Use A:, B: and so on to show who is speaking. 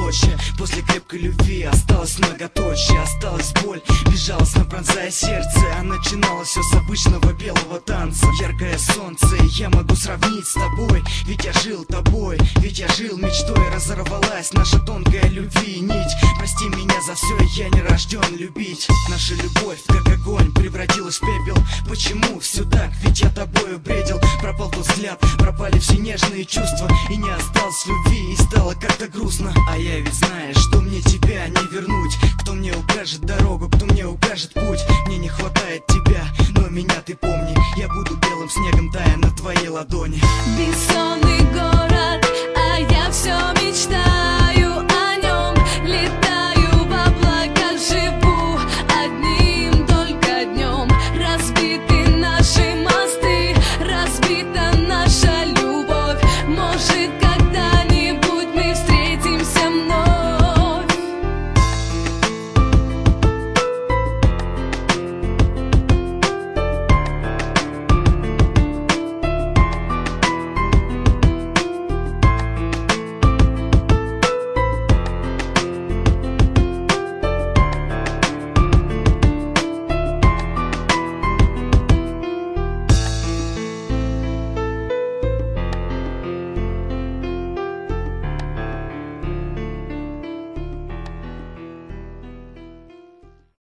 A: многоточие. После крепкой любви осталось многоточие. Осталась боль, безжалостно пронзая сердце. А начиналось все с обычного белого танца. Яркое солнце я могу сравнить с тобой, ведь я жил тобой, ведь я жил мечтой. Разорвалась наша тонкая любви нить. Прости меня за все, я не рожден любить. Наша любовь, как огонь, превратилась в пепел. Почему все так? Ведь я тобою бредил. Пропал тот взгляд, пропали все нежные чувства. И не осталось любви, и стало как-то грустно. А я ведь знаешь, что мне тебя не вернуть. Кто мне укажет дорогу, кто мне укажет путь. Мне не хватает тебя, но меня ты помни. Я буду белым снегом, тая на твоей ладони.
B: Бессонный город, а я все мечтаю